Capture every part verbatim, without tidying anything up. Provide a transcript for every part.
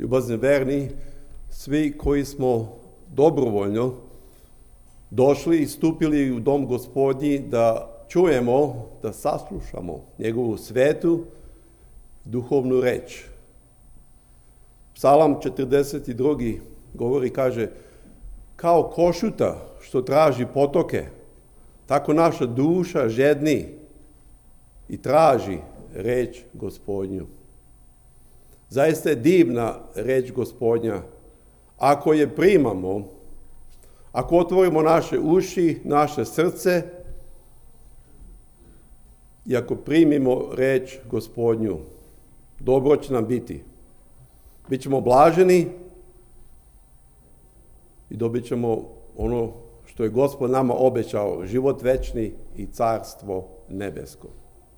Ljubazni verni, svi koji smo dobrovoljno došli i stupili u dom Gospodnji da čujemo, da saslušamo njegovu svetu duhovnu reč. Psalam četrdeset drugi govori, kaže, kao košuta što traži potoke, tako naša duša žedni i traži reč Gospodnju. Zaista je divna reč Gospodnja. Ako je primamo, ako otvorimo naše uši, naše srce i ako primimo reč Gospodnju, dobro će nam biti. Bićemo blaženi i dobit ćemo ono što je Gospod nama obećao, život večni i carstvo nebesko.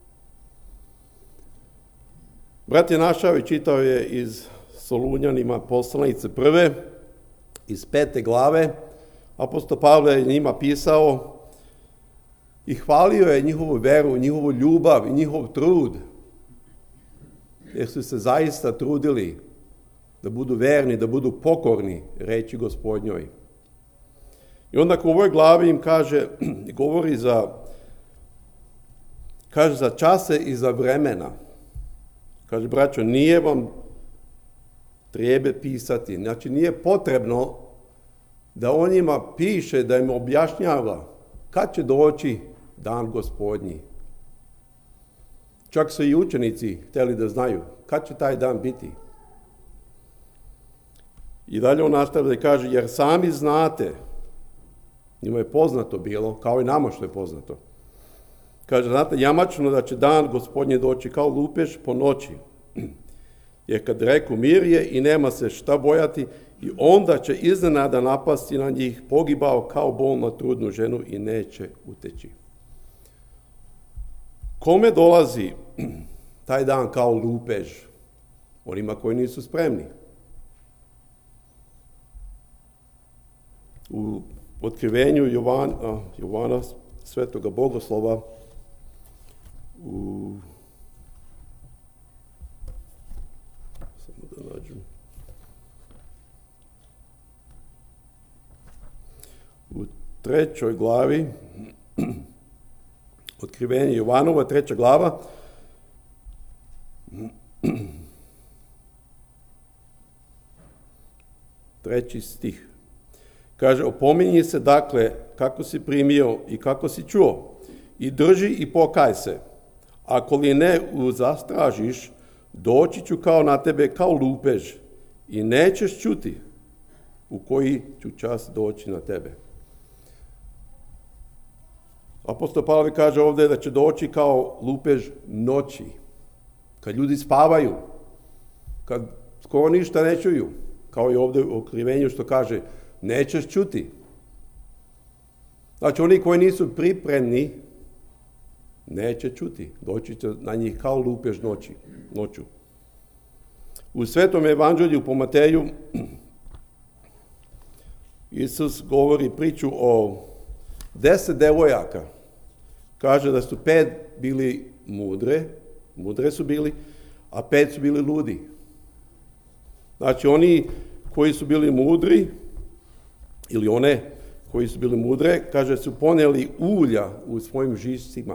Brat je našao i čitao je iz Solunjanima poslanice prve, iz pete glave. Apostol Pavle je njima pisao i hvalio je njihovu veru, njihovu ljubav i njihov trud, jer su se zaista trudili da budu verni, da budu pokorni reči Gospodnjoj. I onda u ovoj glavi im kaže, govori za, kaže za čase i za vremena. Kaže, braćo, nije vam treba pisati, znači nije potrebno da on njima piše, da im objašnjava kad će doći dan Gospodnji. Čak su i učenici htjeli da znaju kad će taj dan biti. I dalje on nastavlja da kaže, jer sami znate, njima je poznato bilo, kao i nama što je poznato. Kaže, znate, jamačno da će dan Gospodnje doći kao lupež po noći. Jer kad reku mir je i nema se šta bojati, i onda će iznenada napasti na njih, pogibao kao bolna trudnu ženu i neće uteći. Kome dolazi taj dan kao lupež? Onima koji nisu spremni. U otkrivenju Jovana, Jovana svetoga bogoslova u samo da nađem u trećoj glavi otkrivenje Jovanova, treća glava, treći stih. Kaže, opominji se dakle kako si primio i kako si čuo i drži i pokaj se. Ako li ne zastražiš, doći ću kao na tebe kao lupež i nećeš čuti u koji ću čas doći na tebe. Apostol Pavle kaže ovdje da će doći kao lupež noći, kad ljudi spavaju, kad skoro ništa ne čuju, kao i ovdje u otkrivenju što kaže, nećeš čuti. Znači, oni koji nisu pripremni, neće čuti. Doći će na njih kao lupež noći, noću. U Svetom evanđelju po Mateju Isus govori priču o deset devojaka. Kaže da su pet bili mudre, mudre su bili, a pet su bili ludi. Znači, oni koji su bili mudri, ili one koji su bili mudre, kaže, su poneli ulja u svojim žicima.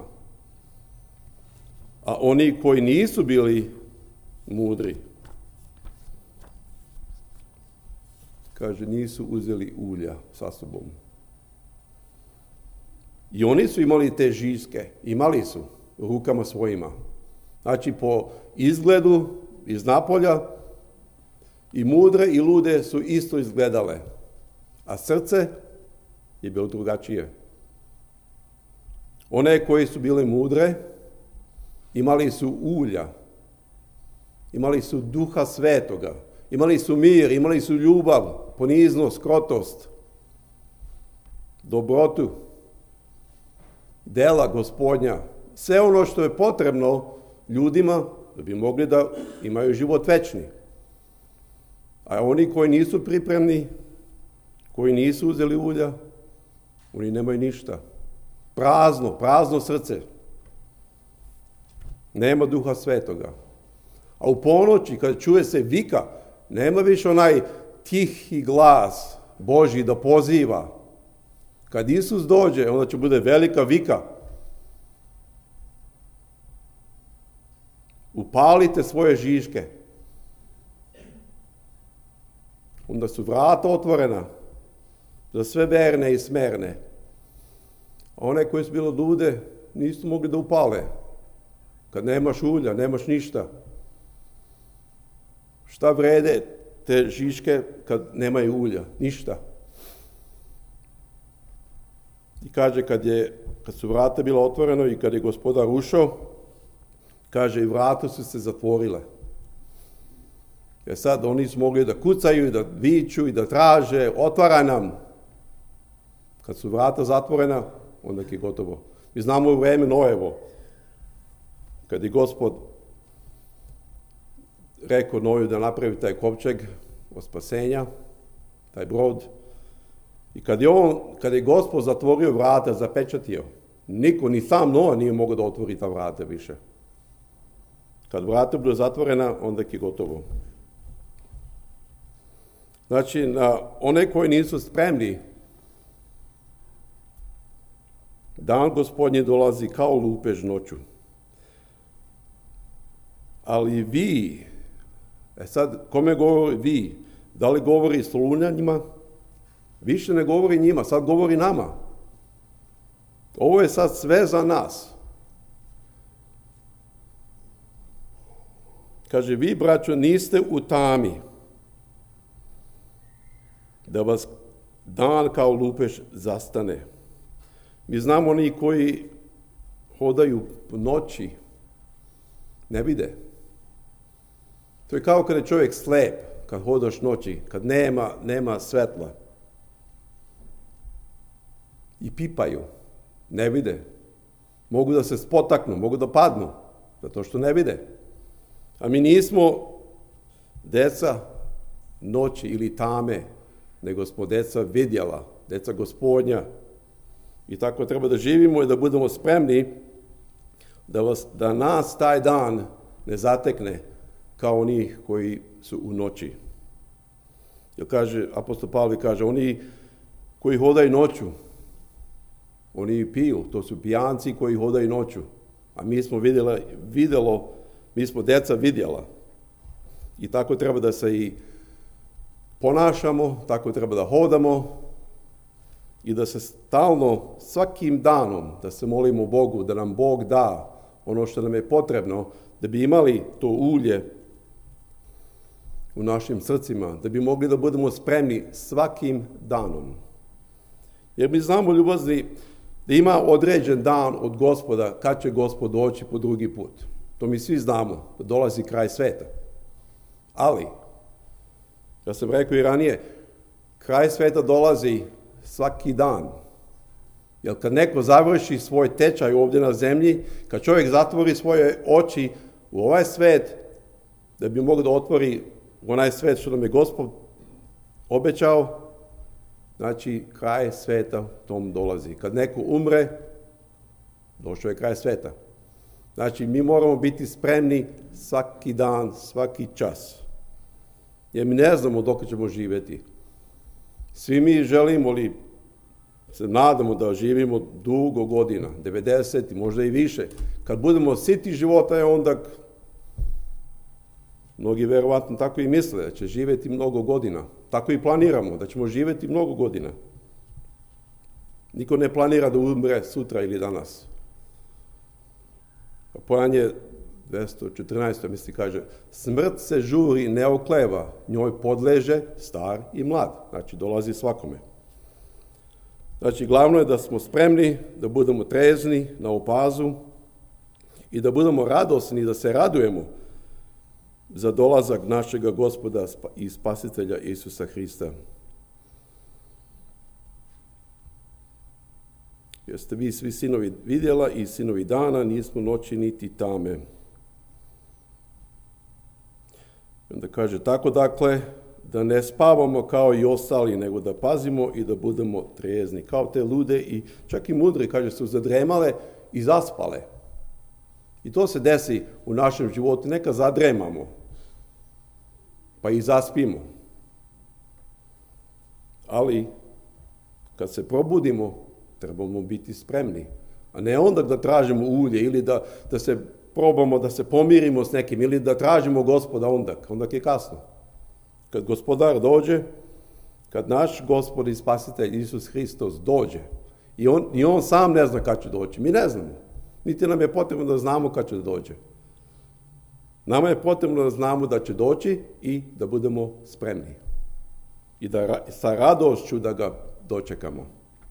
A oni koji nisu bili mudri, kaže, nisu uzeli ulja sa sobom. I oni su imali te žiske, imali su u rukama svojima. Znači, po izgledu iz napolja i mudre i lude su isto izgledale. A srce je bilo drugačije. One koji su bile mudre, imali su ulja, imali su duha svetoga, imali su mir, imali su ljubav, poniznost, krotost, dobrotu, dela Gospodnja, sve ono što je potrebno ljudima da bi mogli da imaju život večni. A oni koji nisu pripremni, koji nisu uzeli ulja, oni nemaju ništa. Prazno, prazno srce. Nema duha svetoga. A u ponoći, kad čuje se vika, Nema više onaj tihi glas Božji da poziva. Kad Isus dođe, onda će bude velika vika. Upalite svoje žiške. Onda su vrata otvorena za sve verne i smerne. A one koje su bilo lude nisu mogli da upale. Kad nemaš ulja, nemaš ništa. Šta vrede te žiške kad nemaju ulja? Ništa. I kaže, kad, je, kad su vrata bila otvorena i kad je Gospodar ušao, kaže, i vrata su se zatvorile. Jer sad oni su mogli da kucaju i da viču i da traže, otvara nam. Kad su vrata zatvorena, onda je gotovo. Mi znamo u vreme Noevo, kad je Gospod rekao Noju da napravi taj kovčeg od spasenja, taj brod, i kad je, on, kad je Gospod zatvorio vrata, zapečatio, niko, ni sam Noa nije mogao da otvori ta vrata više. Kad vrata budu zatvorena, onda je gotovo. Znači, na one koji nisu spremni, dan Gospodnji dolazi kao lupež noću. Ali vi, e sad, kome govori vi? Da li govori Solunjanima? Više ne govori njima, sad govori nama. Ovo je sad sve za nas. Kaže, vi, braćo, niste u tami, da vas dan kao lupež zastane. Mi znamo oni koji hodaju po noći, ne vide. To je kao kada je čovjek slep, kad hodaš noći, kad nema, nema svetla. I pipaju, ne vide. Mogu da se spotaknu, mogu da padnu, zato što ne vide. A mi nismo deca noći ili tame, nego smo deca vidjela, deca Gospodnja. I tako treba da živimo i da budemo spremni da, vas, da nas taj dan ne zatekne kao oni koji su u noći. Jer kaže, apostol Pavle kaže, oni koji hodaju noću, oni piju, to su pijanci koji hodaju noću. A mi smo vidjela, vidjelo, mi smo deca vidjela. I tako treba da se i ponašamo, tako treba da hodamo i da se stalno, svakim danom, da se molimo Bogu, da nam Bog da ono što nam je potrebno, da bi imali to ulje u našim srcima, da bi mogli da budemo spremni svakim danom. Jer mi znamo, ljubazni, da ima određen dan od Gospoda, kad će Gospod doći po drugi put. To mi svi znamo, da dolazi kraj sveta. Ali, ja sam rekao i ranije, kraj sveta dolazi svaki dan. Jer kad neko završi svoj tečaj ovdje na zemlji, kad čovjek zatvori svoje oči u ovaj svet, da bi mogao da otvori onaj svet što nam je Gospod obećao, znači kraj sveta tom dolazi. Kad neko umre, došao je kraj sveta. Znači mi moramo biti spremni svaki dan, svaki čas. Jer mi ne znamo dok ćemo živjeti. Svi mi želimo li se nadamo da živimo dugo godina, devedeset i možda i više. Kad budemo siti života je onda, mnogi verovatno tako i misle, da će živjeti mnogo godina. Tako i planiramo, da ćemo živjeti mnogo godina. Niko ne planira da umre sutra ili danas. Pojanje dvesta četrnaest. misli kaže, smrt se žuri, ne okleva, njoj podleže star i mlad. Znači, dolazi svakome. Znači, glavno je da smo spremni, da budemo trezni na opazu i da budemo radosni, da se radujemo za dolazak našega Gospoda i Spasitelja Isusa Hrista. Jer ste vi svi sinovi vidjela i sinovi dana, nismo noći niti tame. Onda kaže, tako dakle, da ne spavamo kao i ostali, nego da pazimo i da budemo trezni. Kao te lude i čak i mudri, kaže, su zadremale i zaspale. I to se desi u našem životu, neka zadremamo. pa i zaspimo. Ali kad se probudimo, trebamo biti spremni. A ne onda da tražimo ulje ili da, da se probamo da se pomirimo s nekim ili da tražimo Gospoda onda. Onda je kasno. Kad Gospodar dođe, kad naš Gospod i Spasitelj Isus Hristos dođe, i on, i on sam ne zna kad će doći, mi ne znamo. Niti nam je potrebno da znamo kad će dođe. Nama je potrebno da znamo da će doći i da budemo spremni. I da sa radošću da ga dočekamo.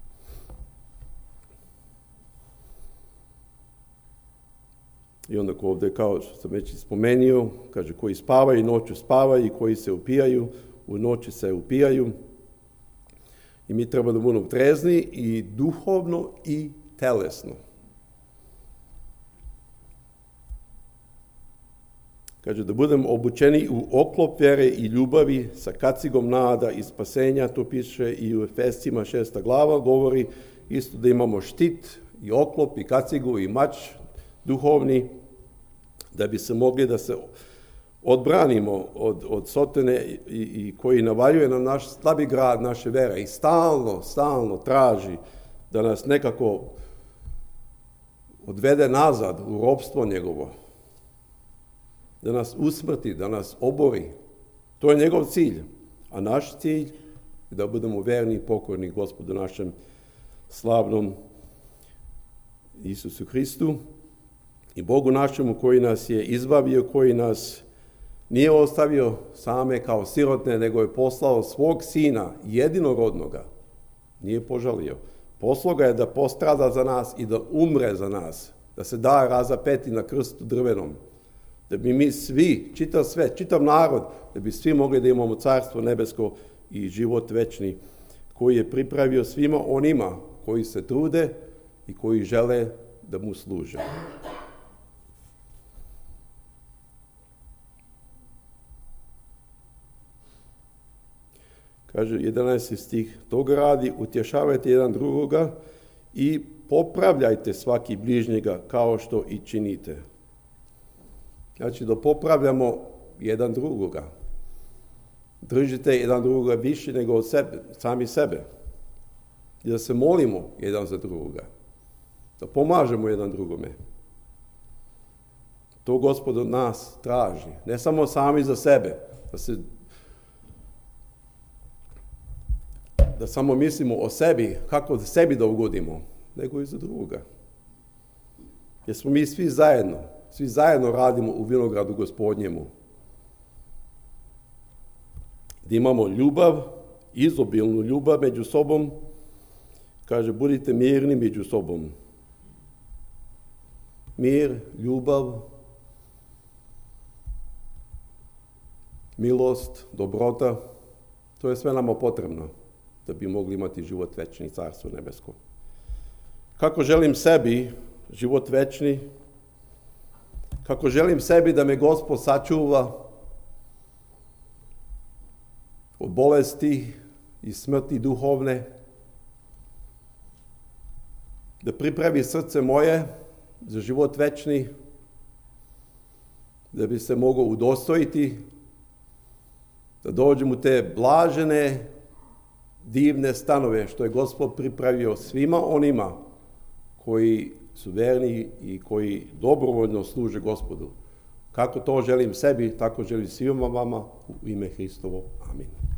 I onda ovdje, kao što sam već spomenuo, kaže koji spavaju, noću spavaju, i koji se upijaju, u noći se upijaju. I mi treba da budemo trezni i duhovno i telesno. Kaže da budemo obučeni u oklop vjere i ljubavi sa kacigom nada i spasenja, to piše i u Efescima šesta glava, govori isto da imamo štit i oklop i kacigu i mač duhovni, da bi se mogli da se odbranimo od, od sotone i, i koji navaljuje na naš slabi grad naše vere i stalno, stalno traži da nas nekako odvede nazad u ropstvo njegovo, da nas usmrti, da nas obori. To je njegov cilj. A naš cilj je da budemo verni i pokorni Gospodu našem slavnom Isusu Hristu i Bogu našemu koji nas je izbavio, koji nas nije ostavio same kao sirotne, nego je poslao svog sina, jedinorodnoga. Nije požalio. Poslao ga je da postrada za nas i da umre za nas, da se da razapeti na krstu drvenom. Da bi mi svi, čitav svet, čitav narod, da bi svi mogli da imamo carstvo nebesko i život večni, koji je pripravio svima onima koji se trude i koji žele da mu služe. Kaže jedanaesti stih, toga radi, utješavajte jedan drugoga i popravljajte svaki bližnjega kao što i činite. Znači da popravljamo jedan drugoga. Držite jedan drugoga više nego od sebe, sami sebe. I da se molimo jedan za drugoga. Da pomažemo jedan drugome. To Gospod od nas traži. Ne samo sami za sebe. Da se da samo mislimo o sebi, kako sebi da ugodimo, nego i za drugoga. Jer smo mi svi zajedno, svi zajedno radimo u vinogradu Gospodnjemu. Da imamo ljubav, izobilnu ljubav među sobom, kaže, budite mirni među sobom. Mir, ljubav, milost, dobrota, to je sve nama potrebno da bi mogli imati život večni, carstvo nebesko. Kako želim sebi život večni, kako želim sebi da me Gospod sačuva od bolesti i smrti duhovne, da pripravi srce moje za život večni, da bi se mogao udostojiti, da dođem u te blažene, divne stanove što je Gospod pripravio svima onima koji su verni i koji dobrovoljno služe Gospodu. Kako to želim sebi, tako želim svima vama u ime Hristovo. Amin.